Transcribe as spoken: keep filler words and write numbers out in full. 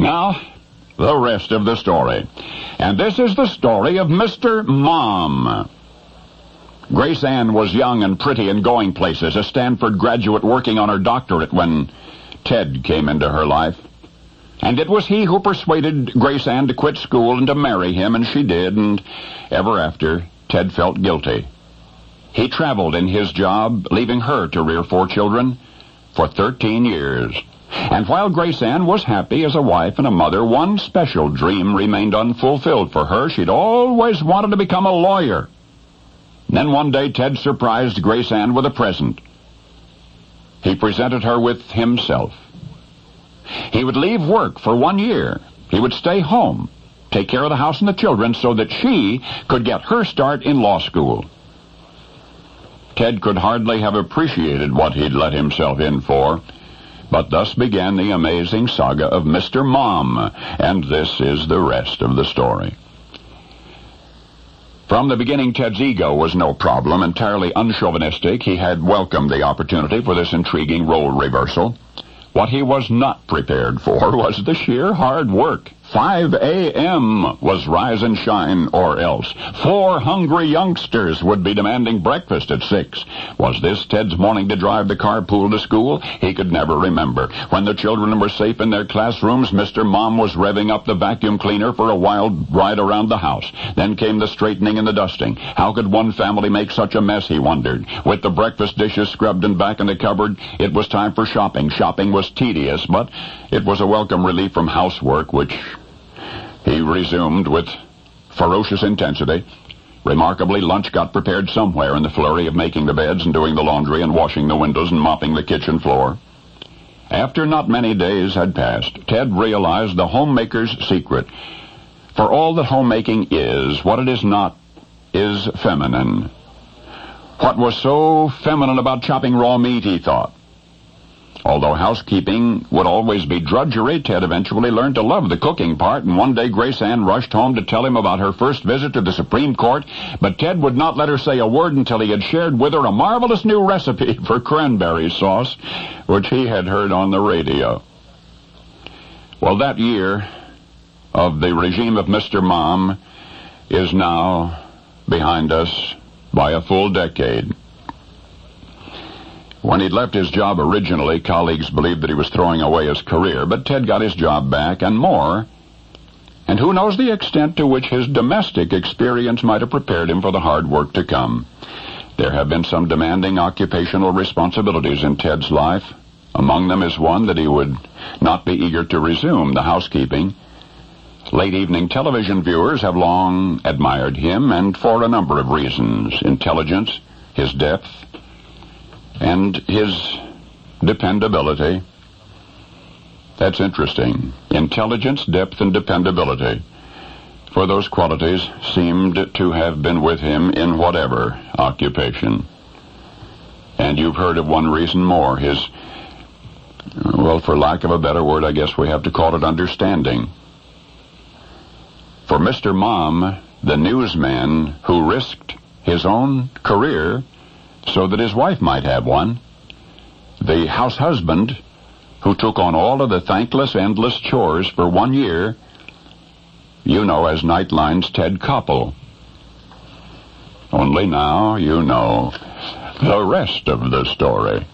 Now, the rest of the story. And this is the story of Mister Mom. Grace Ann was young and pretty and going places, a Stanford graduate working on her doctorate when Ted came into her life. And it was he who persuaded Grace Ann to quit school and to marry him, and she did, and ever after, Ted felt guilty. He traveled in his job, leaving her to rear four children for thirteen years. And while Grace Ann was happy as a wife and a mother, one special dream remained unfulfilled for her. She'd always wanted to become a lawyer. Then one day, Ted surprised Grace Ann with a present. He presented her with himself. He would leave work for one year. He would stay home, take care of the house and the children so that she could get her start in law school. Ted could hardly have appreciated what he'd let himself in for, but thus began the amazing saga of Mister Mom, and this is the rest of the story. From the beginning, Ted's ego was no problem. Entirely unchauvinistic, he had welcomed the opportunity for this intriguing role reversal. What he was not prepared for was the sheer hard work. five a.m. was rise and shine or else. Four hungry youngsters would be demanding breakfast at six. Was this Ted's morning to drive the carpool to school? He could never remember. When the children were safe in their classrooms, Mister Mom was revving up the vacuum cleaner for a wild ride around the house. Then came the straightening and the dusting. How could one family make such a mess, he wondered. With the breakfast dishes scrubbed and back in the cupboard, it was time for shopping. Shopping was tedious, but it was a welcome relief from housework, which he resumed with ferocious intensity. Remarkably, lunch got prepared somewhere in the flurry of making the beds and doing the laundry and washing the windows and mopping the kitchen floor. After not many days had passed, Ted realized the homemaker's secret. For all that homemaking is, what it is not is feminine. What was so feminine about chopping raw meat, he thought? Although housekeeping would always be drudgery, Ted eventually learned to love the cooking part, and one day Grace Ann rushed home to tell him about her first visit to the Supreme Court, but Ted would not let her say a word until he had shared with her a marvelous new recipe for cranberry sauce, which he had heard on the radio. Well, that year of the regime of Mister Mom is now behind us by a full decade. When he'd left his job originally, colleagues believed that he was throwing away his career, but Ted got his job back and more, and who knows the extent to which his domestic experience might have prepared him for the hard work to come. There have been some demanding occupational responsibilities in Ted's life. Among them is one that he would not be eager to resume, the housekeeping. Late evening television viewers have long admired him, and for a number of reasons: intelligence, his depth, and his dependability. That's interesting. Intelligence, depth, and dependability. For those qualities seemed to have been with him in whatever occupation. And you've heard of one reason more, his, well, for lack of a better word, I guess we have to call it understanding. For Mister Mom, the newsman who risked his own career so that his wife might have one, the house husband who took on all of the thankless, endless chores for one year, you know as Nightline's Ted Koppel. Only now you know the rest of the story.